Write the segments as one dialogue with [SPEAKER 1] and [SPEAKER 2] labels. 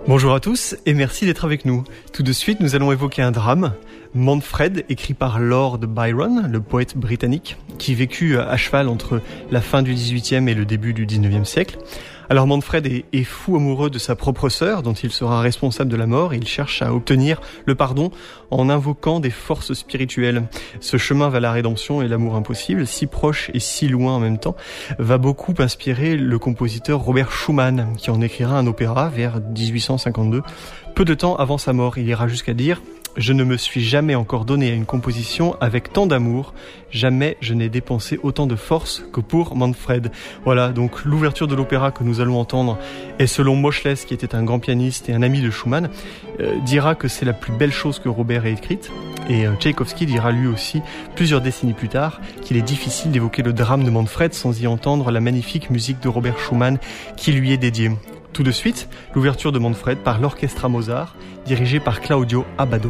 [SPEAKER 1] Bonjour à tous et merci d'être avec nous. Tout de suite, nous allons évoquer un drame, Manfred, écrit par Lord Byron, le poète britannique, qui vécut à cheval entre la fin du XVIIIe et le début du XIXe siècle. Alors Manfred est fou amoureux de sa propre sœur, dont il sera responsable de la mort, et il cherche à obtenir le pardon en invoquant des forces spirituelles. Ce chemin vers la rédemption et l'amour impossible, si proche et si loin en même temps, va beaucoup inspirer le compositeur Robert Schumann, qui en écrira un opéra vers 1852. Peu de temps avant sa mort, il ira jusqu'à dire « Je ne me suis jamais encore donné à une composition avec tant d'amour. Jamais je n'ai dépensé autant de force que pour Manfred. » Voilà, donc l'ouverture de l'opéra que nous allons entendre est selon Moscheles, qui était un grand pianiste et un ami de Schumann, dira que c'est la plus belle chose que Robert ait écrite. Et Tchaïkovski dira lui aussi, plusieurs décennies plus tard, qu'il est difficile d'évoquer le drame de Manfred sans y entendre la magnifique musique de Robert Schumann qui lui est dédiée. Tout de suite, l'ouverture de Manfred par l'Orchestra Mozart, dirigé par Claudio Abbado.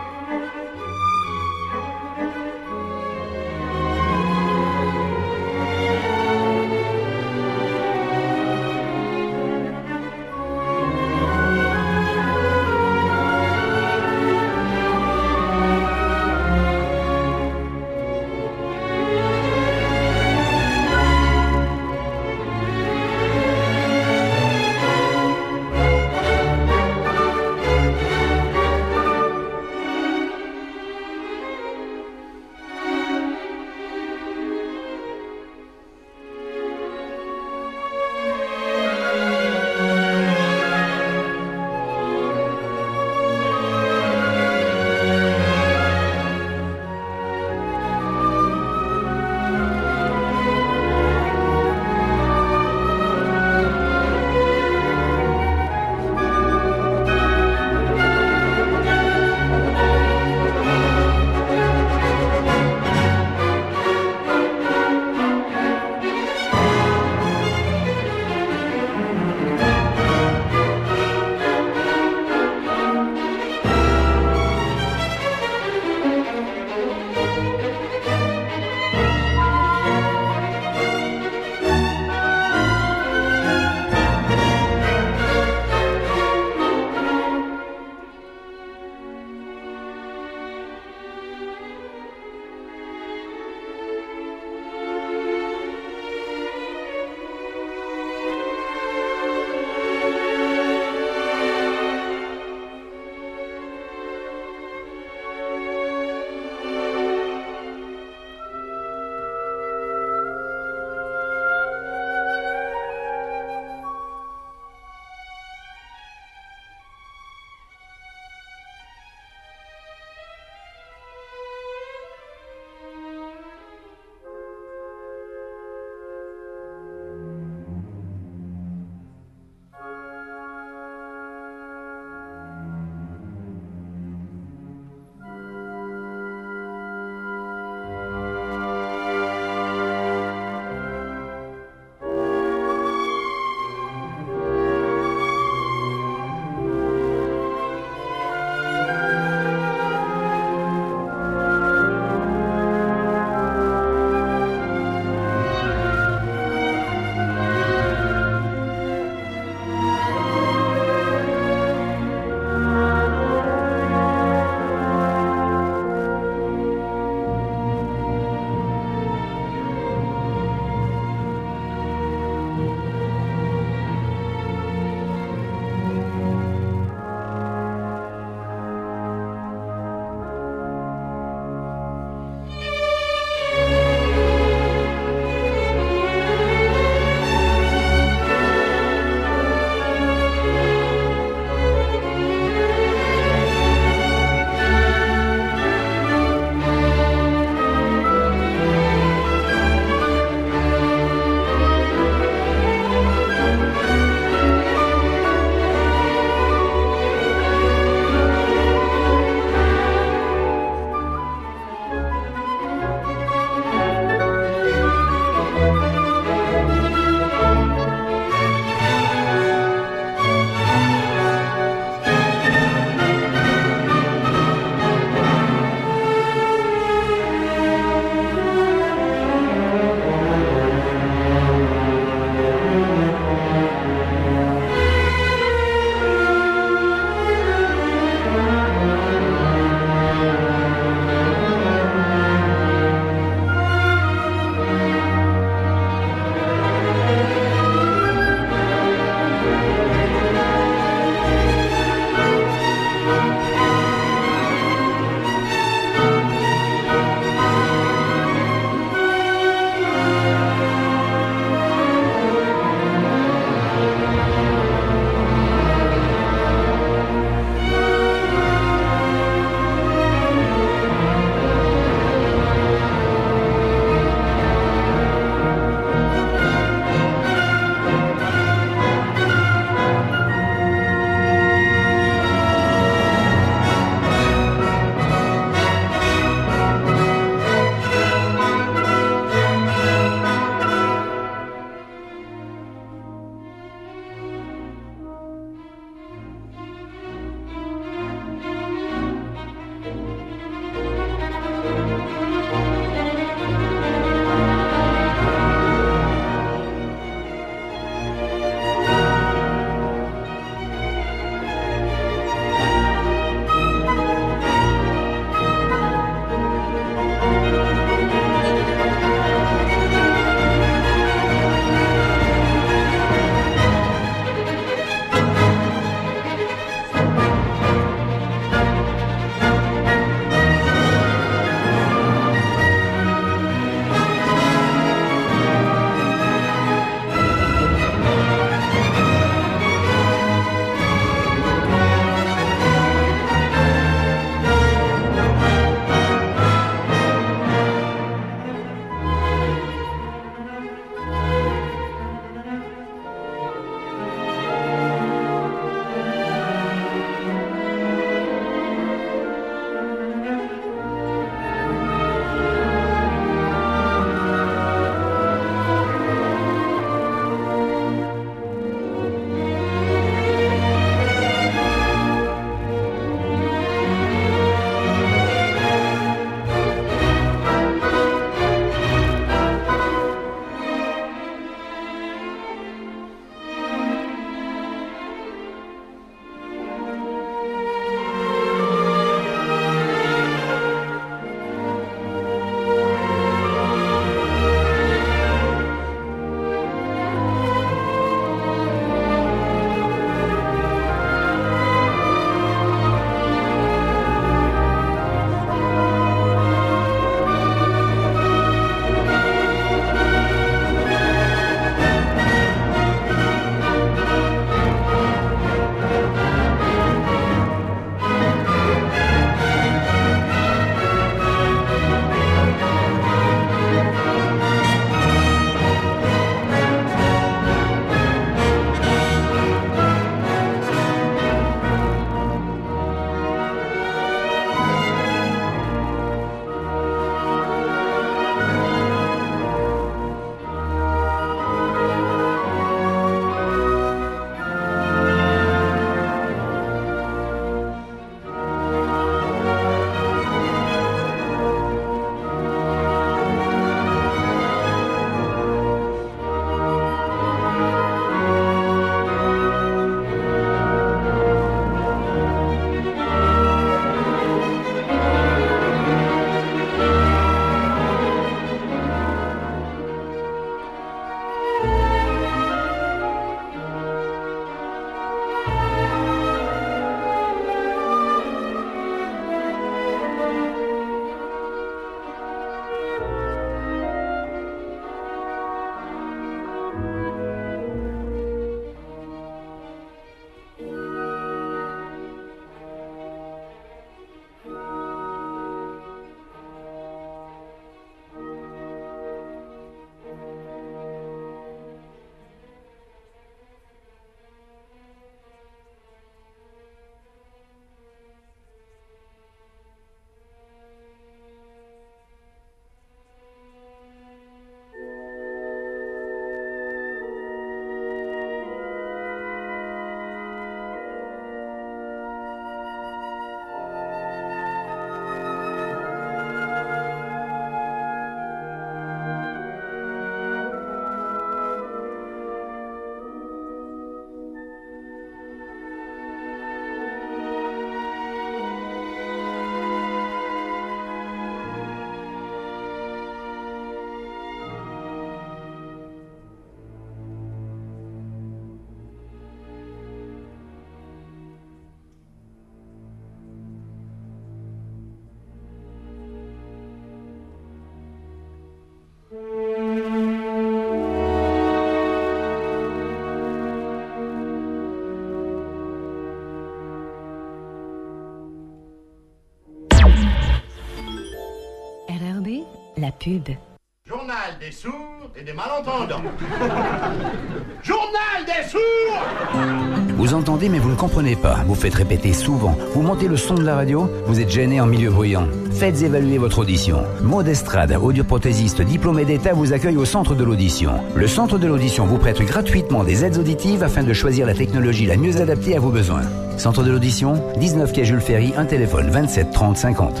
[SPEAKER 2] La pub.
[SPEAKER 3] Journal des sourds et des malentendants. Journal des sourds!
[SPEAKER 4] Vous entendez mais vous ne comprenez pas. Vous faites répéter souvent. Vous montez le son de la radio. Vous êtes gêné en milieu bruyant. Faites évaluer votre audition. Maud Estrade, audioprothésiste diplômé d'État, vous accueille au Centre de l'Audition. Le Centre de l'Audition vous prête gratuitement des aides auditives afin de choisir la technologie la mieux adaptée à vos besoins. Centre de l'Audition, 19 quai Jules Ferry, un téléphone 27 30 50.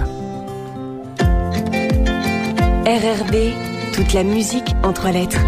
[SPEAKER 2] RRB, toute la musique en 3 lettres.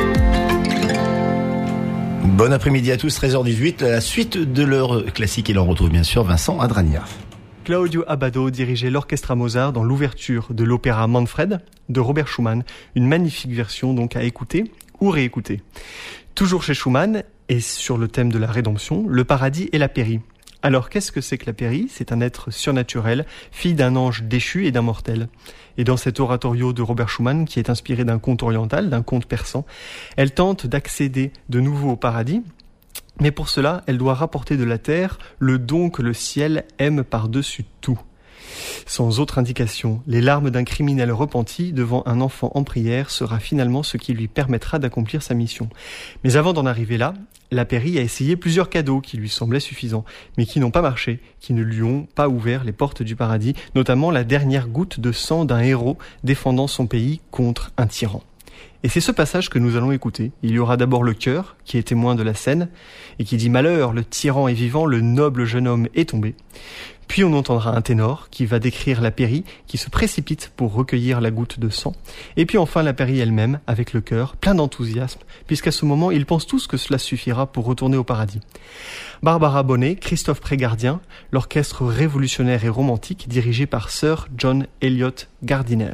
[SPEAKER 5] Bon après-midi à tous, 13h18, la suite de l'heure classique et l'on retrouve bien sûr Vincent Adrania.
[SPEAKER 1] Claudio Abbado dirigeait l'orchestre à Mozart dans l'ouverture de l'opéra Manfred de Robert Schumann, une magnifique version donc à écouter ou réécouter. Toujours chez Schumann et sur le thème de la rédemption, le paradis et la péri. Alors qu'est-ce que c'est que la péri ? C'est un être surnaturel, fille d'un ange déchu et d'un mortel. Et dans cet oratorio de Robert Schumann, qui est inspiré d'un conte oriental, d'un conte persan, elle tente d'accéder de nouveau au paradis, mais pour cela, elle doit rapporter de la terre le don que le ciel aime par-dessus tout. Sans autre indication, les larmes d'un criminel repenti devant un enfant en prière sera finalement ce qui lui permettra d'accomplir sa mission. Mais avant d'en arriver là, la péri a essayé plusieurs cadeaux qui lui semblaient suffisants, mais qui n'ont pas marché, qui ne lui ont pas ouvert les portes du paradis, notamment la dernière goutte de sang d'un héros défendant son pays contre un tyran. Et c'est ce passage que nous allons écouter. Il y aura d'abord le chœur, qui est témoin de la scène, et qui dit « Malheur, le tyran est vivant, le noble jeune homme est tombé ». Puis on entendra un ténor qui va décrire la péri, qui se précipite pour recueillir la goutte de sang. Et puis enfin la péri elle-même, avec le cœur, plein d'enthousiasme, puisqu'à ce moment, ils pensent tous que cela suffira pour retourner au paradis. Barbara Bonnet, Christophe Prégardien, l'orchestre révolutionnaire et romantique dirigé par Sir John Eliot Gardiner.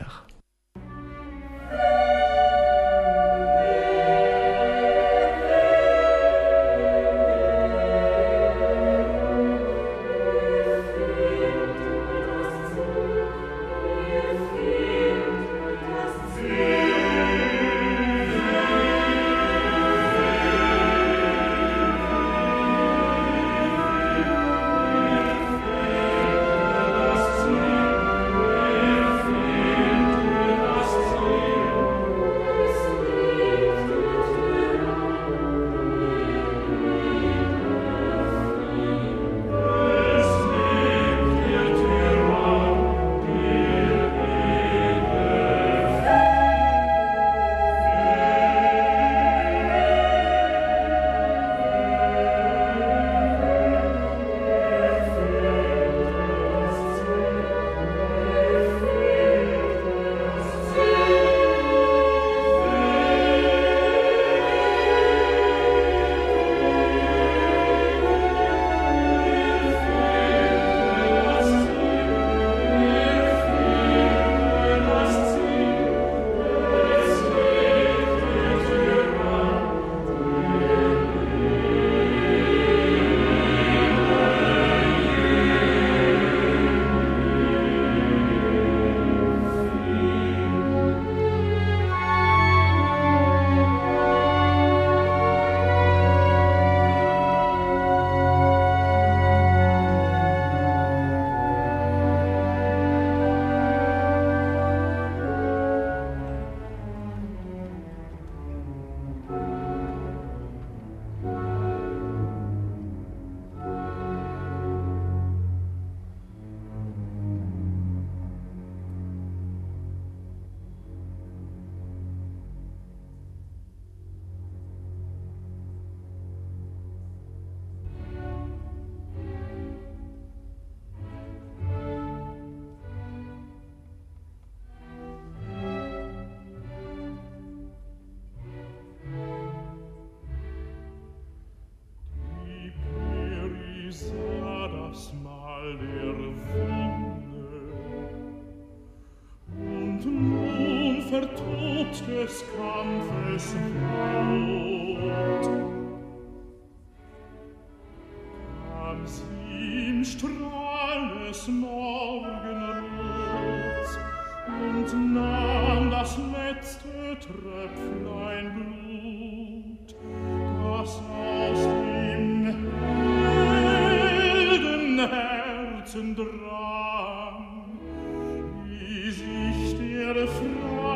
[SPEAKER 6] des Kampfes Blut. Kam sie im Strahl des Morgenrots und nahm das letzte Tröpflein Blut, das aus dem Heldenherzen drang, wie sich der Frau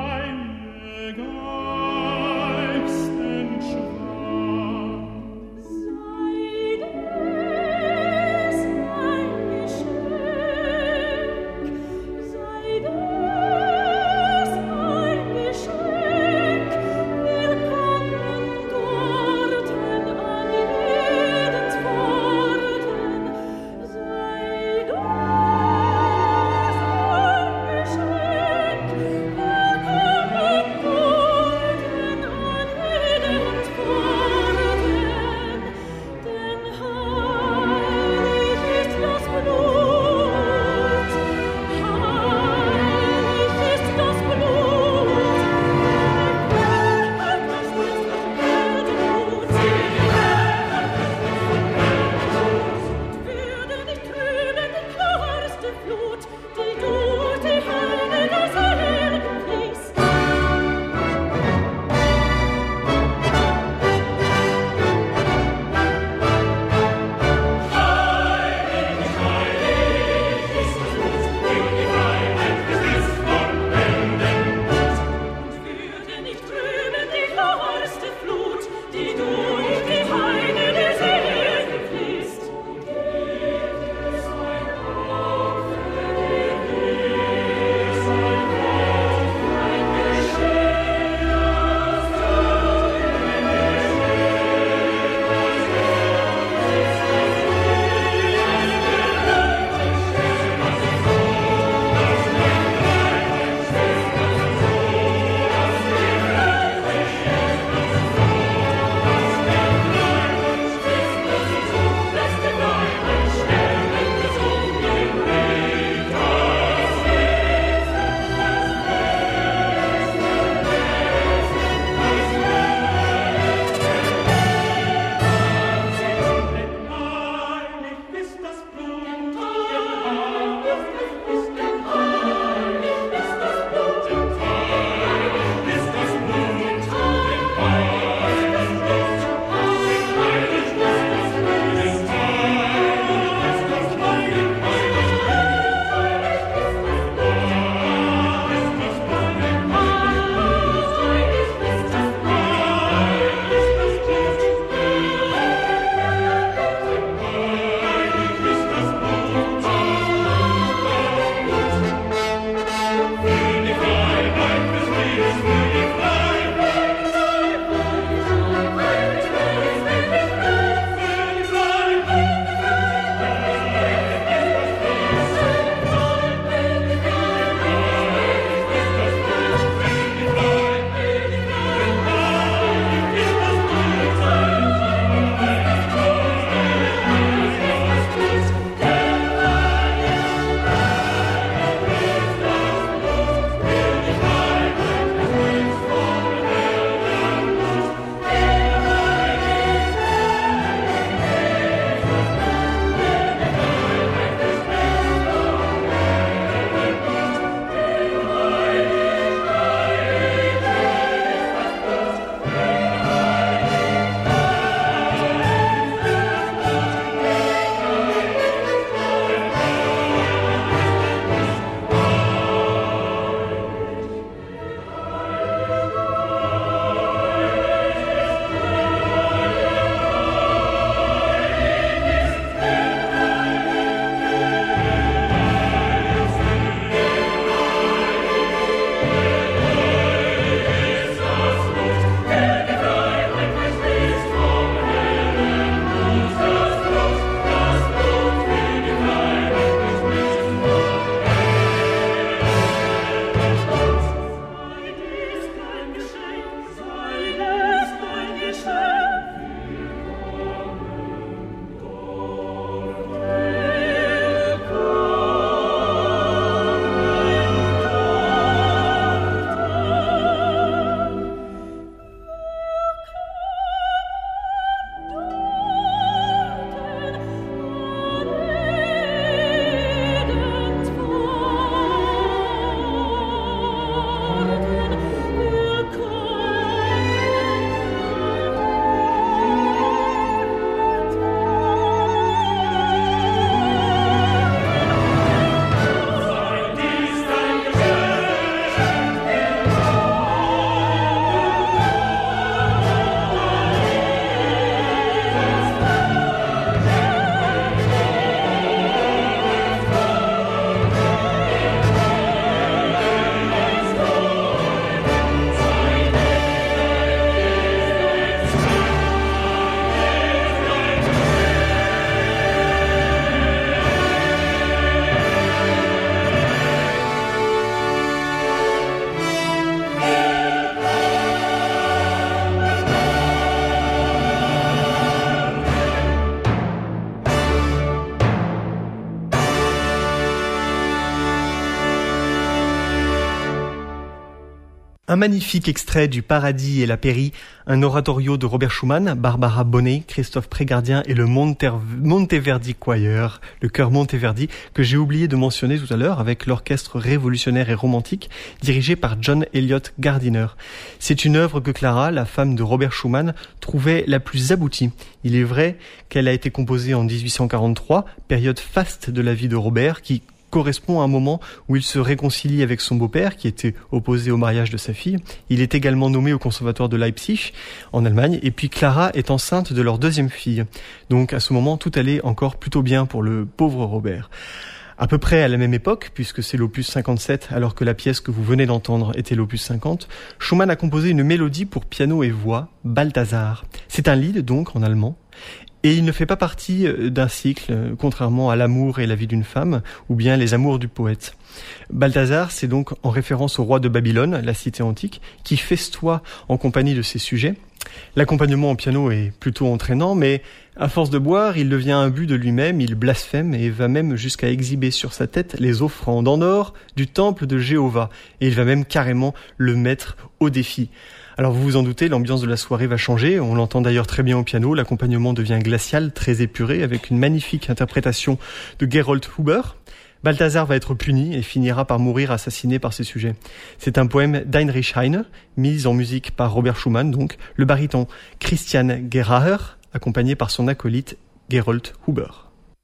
[SPEAKER 1] Un magnifique extrait du Paradis et la Pairie, un oratorio de Robert Schumann, Barbara Bonnet, Christophe Prégardien et le Monteverdi Choir, le chœur Monteverdi, que j'ai oublié de mentionner tout à l'heure avec l'orchestre révolutionnaire et romantique dirigé par John Elliott Gardiner. C'est une œuvre que Clara, la femme de Robert Schumann, trouvait la plus aboutie. Il est vrai qu'elle a été composée en 1843, période faste de la vie de Robert, qui correspond à un moment où il se réconcilie avec son beau-père qui était opposé au mariage de sa fille. Il est également nommé au conservatoire de Leipzig en Allemagne et puis Clara est enceinte de leur deuxième fille. Donc à ce moment tout allait encore plutôt bien pour le pauvre Robert. À peu près à la même époque, puisque c'est l'opus 57 alors que la pièce que vous venez d'entendre était l'opus 50, Schumann a composé une mélodie pour piano et voix, Balthazar. C'est un lied donc en allemand. Et il ne fait pas partie d'un cycle, contrairement à L'amour et la vie d'une femme, ou bien Les amours du poète. Balthazar, c'est donc en référence au roi de Babylone, la cité antique, qui festoie en compagnie de ses sujets. L'accompagnement au piano est plutôt entraînant, mais à force de boire, il devient imbu de lui-même, il blasphème et va même jusqu'à exhiber sur sa tête les offrandes en or du temple de Jéhovah. Et il va même carrément le mettre au défi. Alors vous vous en doutez, l'ambiance de la soirée va changer, on l'entend d'ailleurs très bien au piano, l'accompagnement devient glacial, très épuré, avec une magnifique interprétation de Gerold Huber. Balthazar va être puni et finira par mourir assassiné par ses sujets. C'est un poème d'Heinrich Heine, mis en musique par Robert Schumann, donc le baryton Christian Geraher, accompagné par son acolyte Gerold Huber.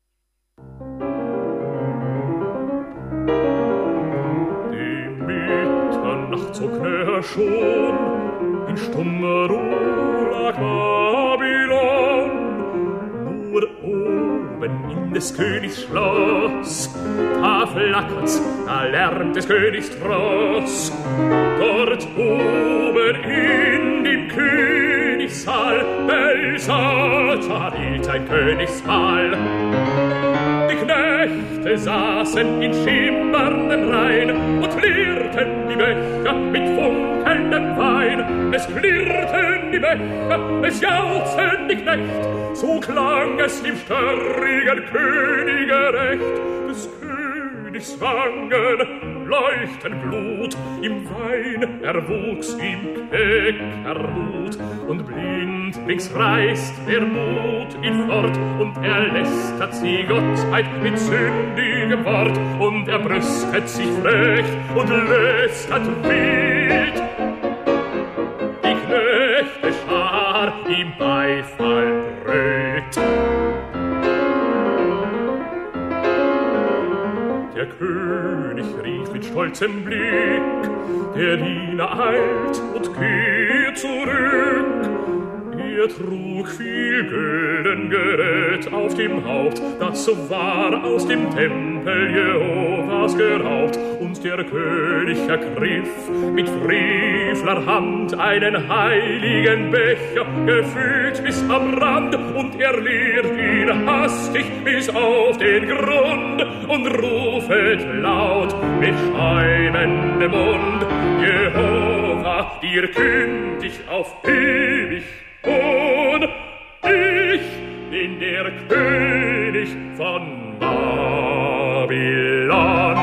[SPEAKER 6] In stummer Ruhe lag Babylon, nur oben in des Königs Schloss, da flackert's, da lärmt des Königs Tross. Dort oben in dem Königssaal, Belsazar hielt ein Königsmahl. Die Knechte saßen in schimmernden Reihen und klirrten die Becher mit funkelndem Wein. Es klirrten die Becher, es jauchzten die Knecht, so klang es dem störrigen Könige recht. Des Königs Wangen leuchten Blut, im Wein erwuchs ihm kecker Mut, und blindlings reißt der Mut ihn fort, und er lästert die Gottheit mit sündigem Wort, und er brüstet sich frech und lästert wild. Die Knechte Schar ihm Beifall brüllt. Der König rief mit stolzem Blick, der Diener eilt und geht zurück. Er trug viel gülden Gerät auf dem Haupt, das so war aus dem Tempel Jehovas geraubt. Und der König ergriff mit frevler Hand einen heiligen Becher, gefüllt bis am Rand, und er leert ihn hastig bis auf den Grund und rufet laut mit schäumendem Mund: Jehova, dir künd ich auf ewig, und ich bin der König von Babylon.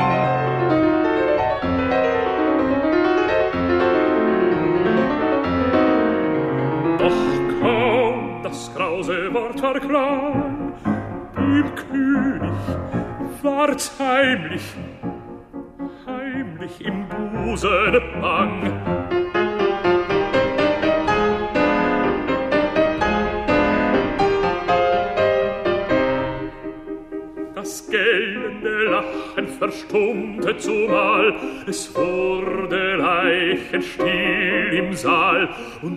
[SPEAKER 6] Doch kaum das grause Wort war klar, dem König ward's heimlich im Busen bang. Das gellende Lachen verstummte zumal, es wurde leichenstill im Saal, und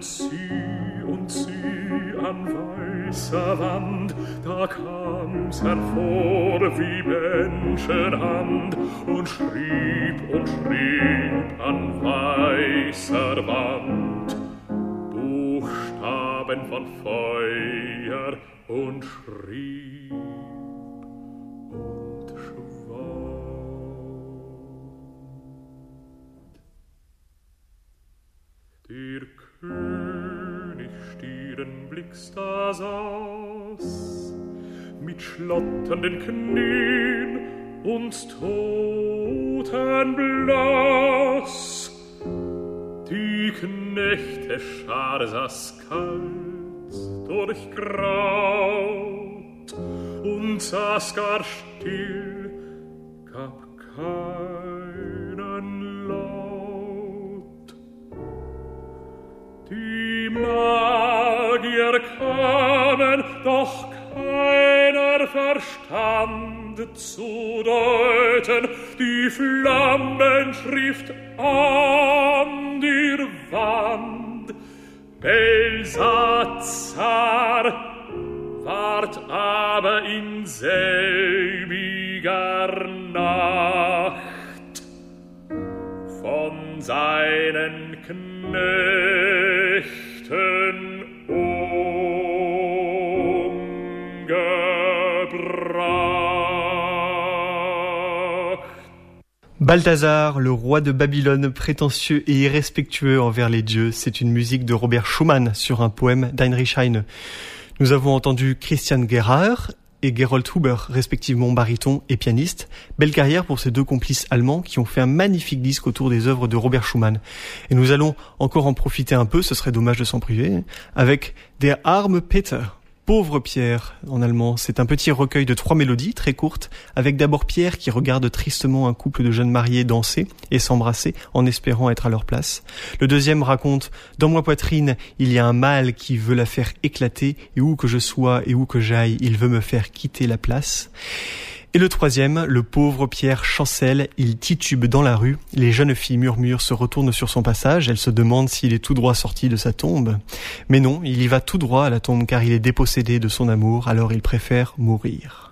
[SPEAKER 6] sie an weißer Wand, da kam's hervor wie Menschenhand, und schrieb an weißer Wand Buchstaben von Feuer und schrieb und schwand. Der König Stirnblicks da saß, mit schlotternden Knien und Totenblass. Die Die Knechteschar saß kalt durchgraut und saß gar still, gab keinen Laut. Die Magier kamen, doch keiner verstand zu deuten die Flammenschrift an der Wand. Belsazar ward aber in selbiger Nacht von seinen Knechten
[SPEAKER 1] Balthazar, le roi de Babylone, prétentieux et irrespectueux envers les dieux, c'est une musique de Robert Schumann sur un poème d'Heinrich Heine. Nous avons entendu Christian Gerhard et Gerold Huber, respectivement baryton et pianiste. Belle carrière pour ces deux complices allemands qui ont fait un magnifique disque autour des œuvres de Robert Schumann. Et nous allons encore en profiter un peu, ce serait dommage de s'en priver, avec Der arme Peter. Pauvre Pierre, en allemand, c'est un petit recueil de 3 mélodies très courtes, avec d'abord Pierre qui regarde tristement un couple de jeunes mariés danser et s'embrasser en espérant être à leur place. Le deuxième raconte « Dans ma poitrine, il y a un mâle qui veut la faire éclater, et où que je sois et où que j'aille, il veut me faire quitter la place. » Et le troisième, le pauvre Pierre chancelle, il titube dans la rue, les jeunes filles murmurent, se retournent sur son passage, elles se demandent s'il est tout droit sorti de sa tombe. Mais non, il y va tout droit à la tombe car il est dépossédé de son amour, alors il préfère mourir.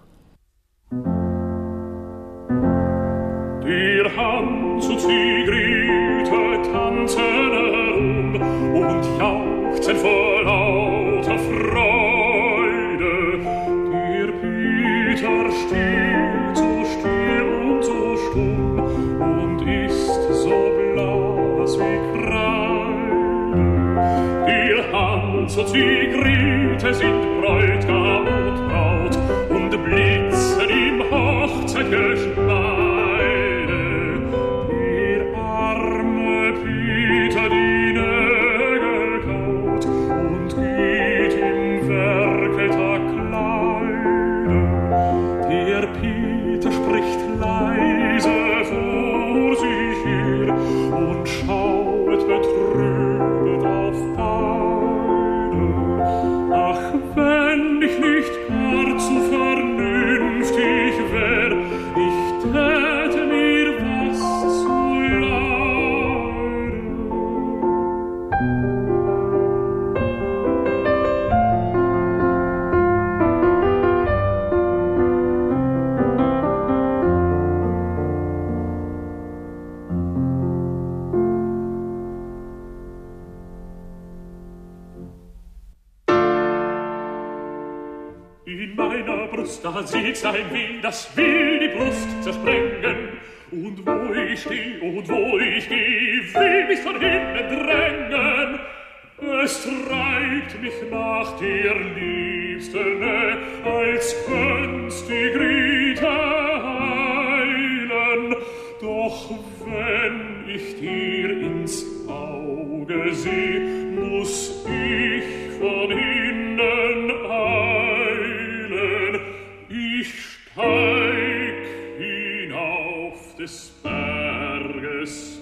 [SPEAKER 6] Der Hans und Sigrid tanzen herum und jauchzen vor lauter Freude. Der Peter steht so still und so stumm und ist so blass wie Kreide. Der Hans und Sigrid sind Bräutigam und Braut und blitzen im Hochzeitgeschmeide. Da sieht's ein Weh, das will die Brust zersprengen. Und wo ich steh und wo ich geh, will mich von hinten drängen. Es treibt mich nach der liebsten, als könnt's die Grete heilen. Doch wenn ich dir ins Auge seh, muss ich von innen eilen. Ich steig hinauf des Berges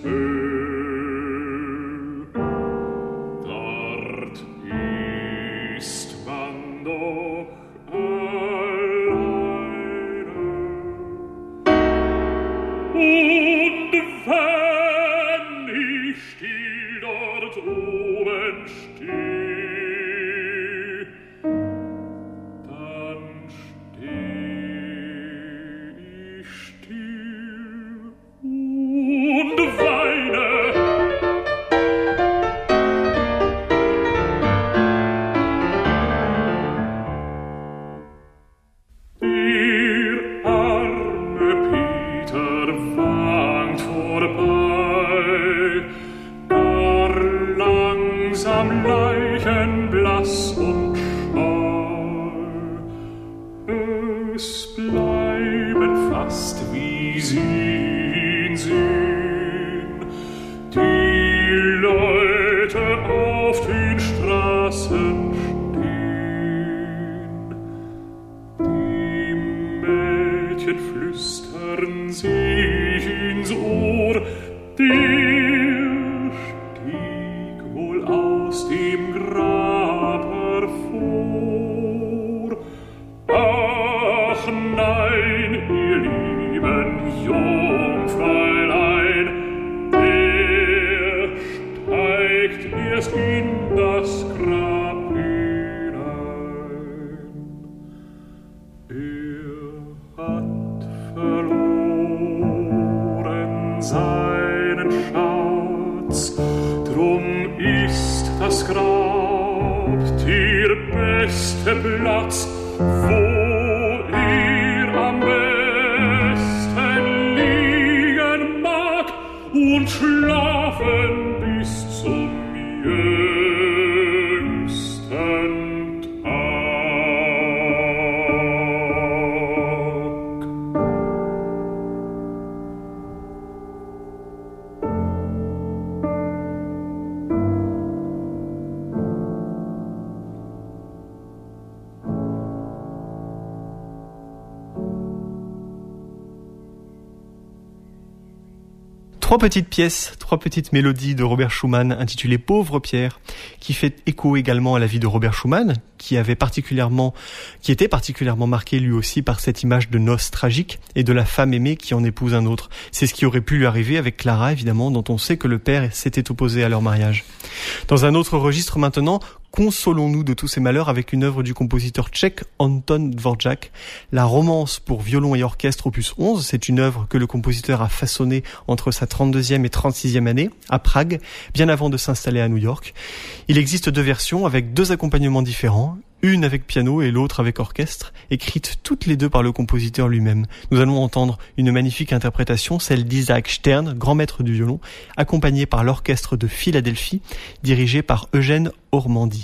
[SPEAKER 6] Höhe. Dort ist man doch alleine. Und wenn ich still dort oben steh, dann und weine. Der arme Peter wankt vorbei, gar langsam leichenblass und scheu. Es bleiben fast wie sie ihn sehen, die Leute Mädchen flüstern sich ins Ohr, der stieg wohl aus dem Grab hervor. Ach nein, ihr lieben Jungfräulein, der steigt erst in das Grab hinein. Hat verloren seinen Schatz, drum ist das Grab der beste Platz, wo er am besten liegen mag und schlafen bis zum jüngsten
[SPEAKER 1] Trois petites pièces, trois petites mélodies de Robert Schumann intitulées Pauvre Pierre, qui fait écho également à la vie de Robert Schumann, qui était particulièrement marqué lui aussi par cette image de noces tragiques et de la femme aimée qui en épouse un autre. C'est ce qui aurait pu lui arriver avec Clara, évidemment, dont on sait que le père s'était opposé à leur mariage. Dans un autre registre maintenant, consolons-nous de tous ces malheurs avec une œuvre du compositeur tchèque Anton Dvořák, la romance pour violon et orchestre opus 11. C'est une œuvre que le compositeur a façonnée entre sa 32e et 36e année à Prague, bien avant de s'installer à New York. Il existe deux versions avec deux accompagnements différents, une avec piano et l'autre avec orchestre, écrites toutes les deux par le compositeur lui-même. Nous allons entendre une magnifique interprétation, celle d'Isaac Stern, grand maître du violon, accompagné par l'orchestre de Philadelphie, dirigé par Eugène Ormandy.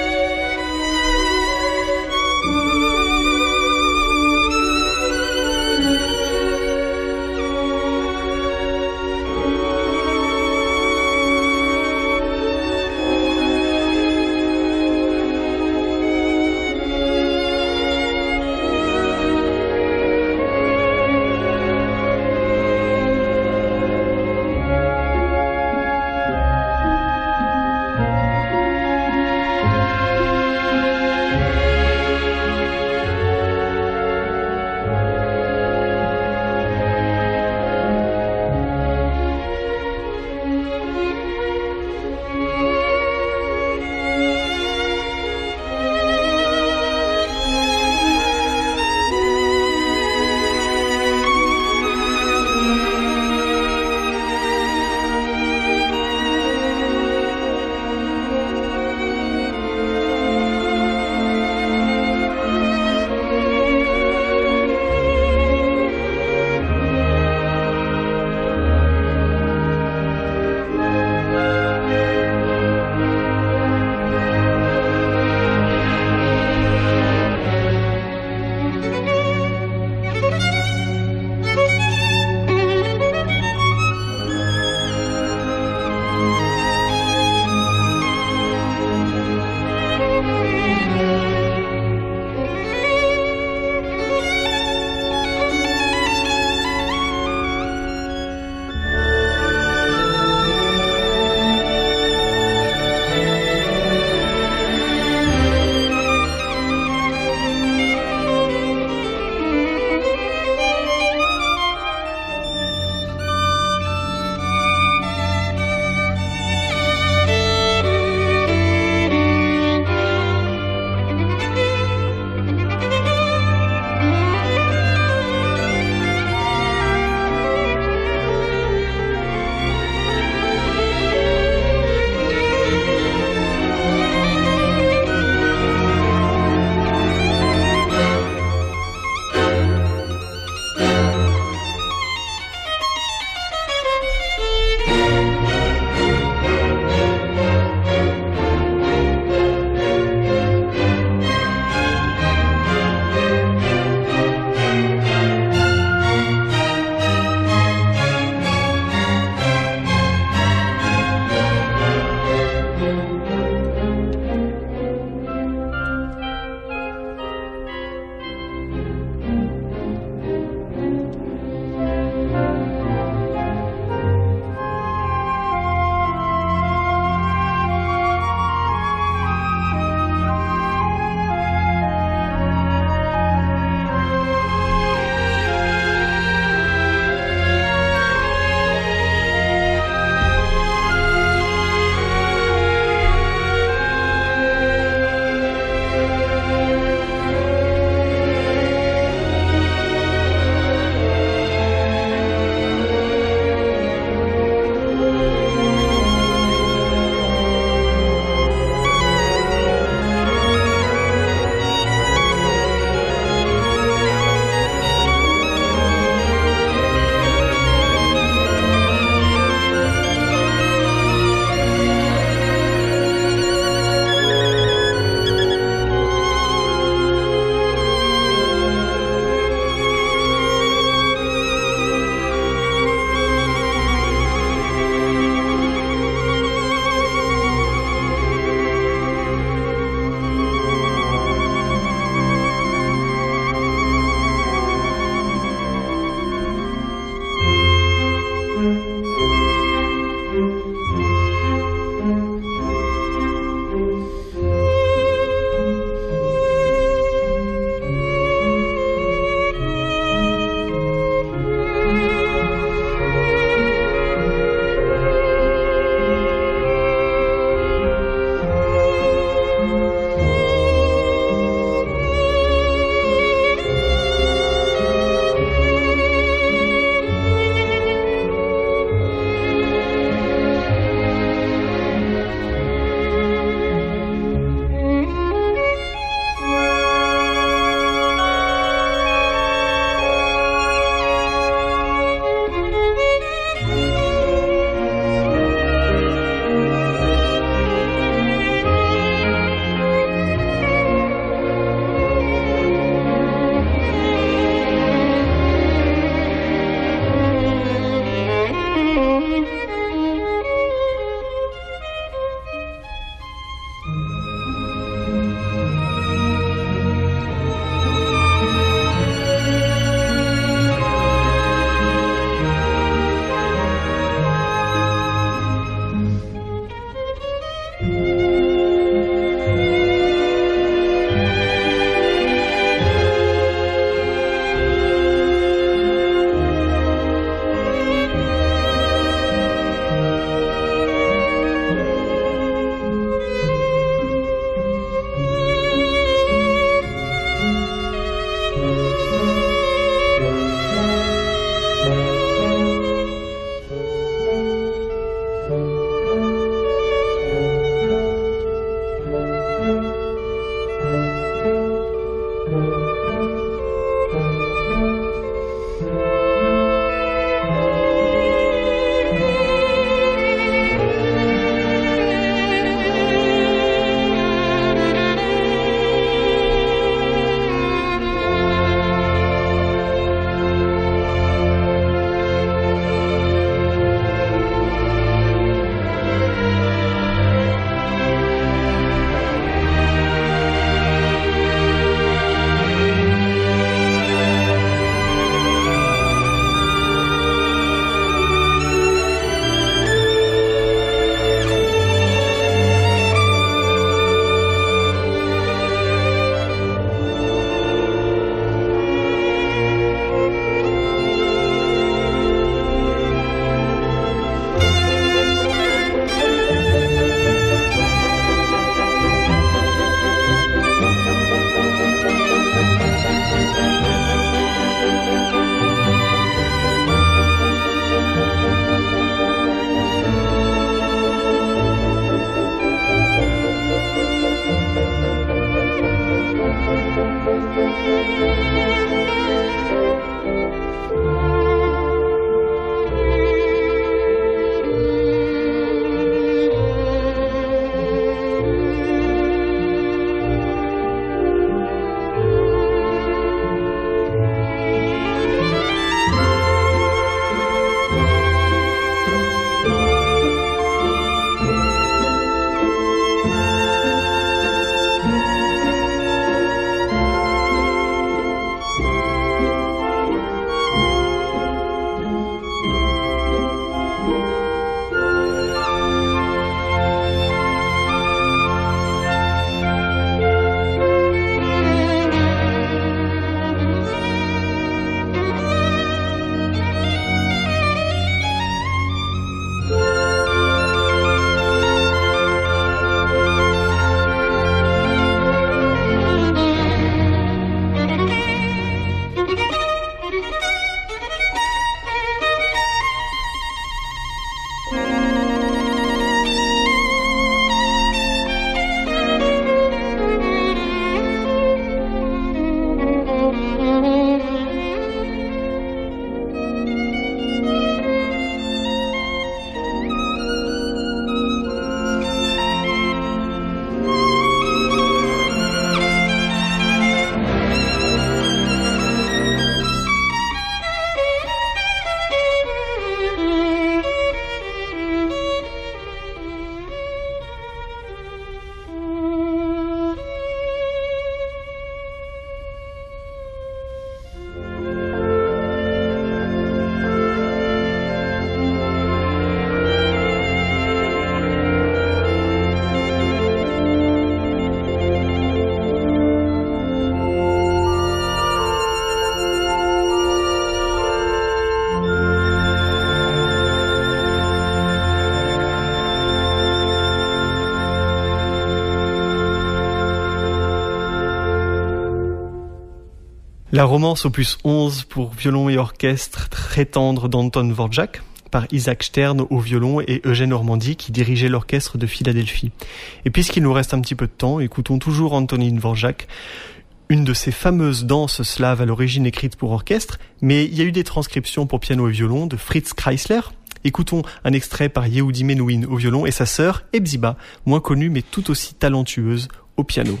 [SPEAKER 1] La romance opus 11 pour violon et orchestre très tendre d'Anton Dvorak par Isaac Stern au violon et Eugène Ormandy qui dirigeait l'orchestre de Philadelphie. Et puisqu'il nous reste un petit peu de temps, écoutons toujours Antonín Dvorak, une de ces fameuses danses slaves à l'origine écrites pour orchestre, mais il y a eu des transcriptions pour piano et violon de Fritz Kreisler. Écoutons un extrait par Yehudi Menuhin au violon et sa sœur Hepzibah, moins connue mais tout aussi talentueuse au piano.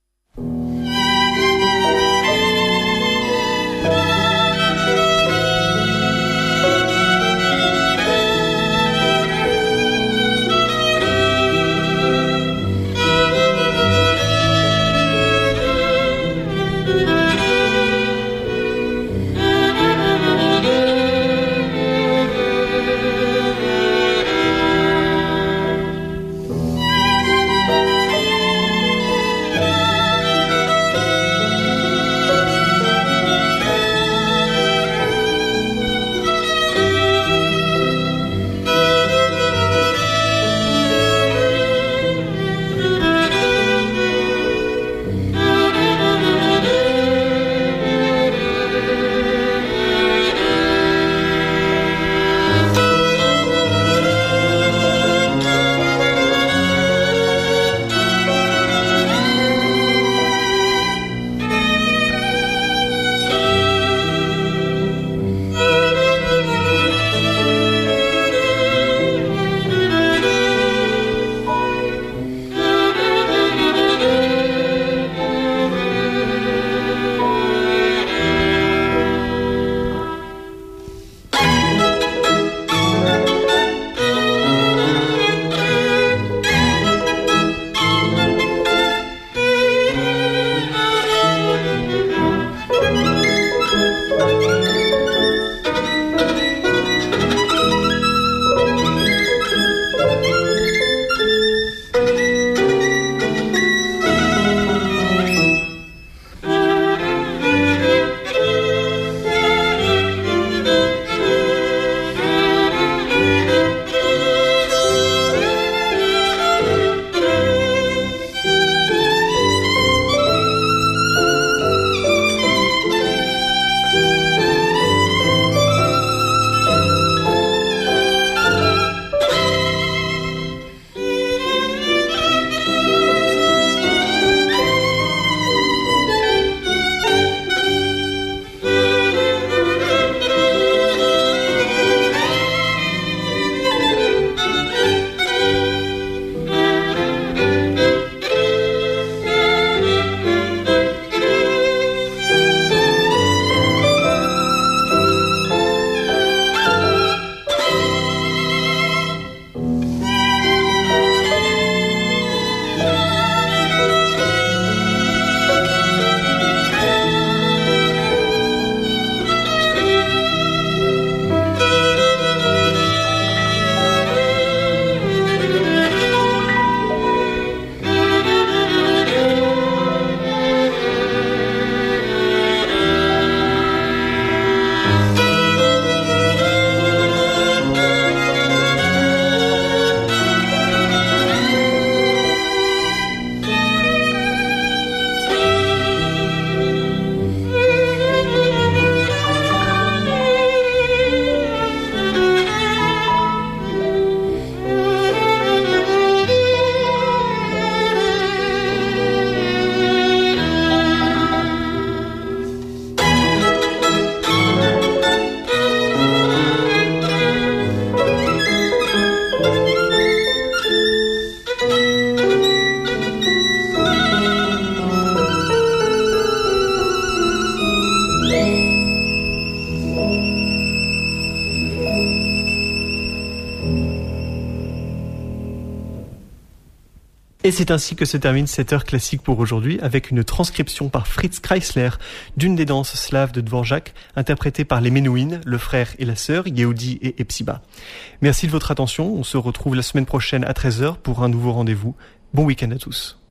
[SPEAKER 1] Et c'est ainsi que se termine cette heure classique pour aujourd'hui, avec une transcription par Fritz Kreisler d'une des danses slaves de Dvorak, interprétée par les Menuhin, le frère et la sœur, Yehudi et Hepzibah. Merci de votre attention, on se retrouve la semaine prochaine à 13h pour un nouveau rendez-vous. Bon week-end à tous.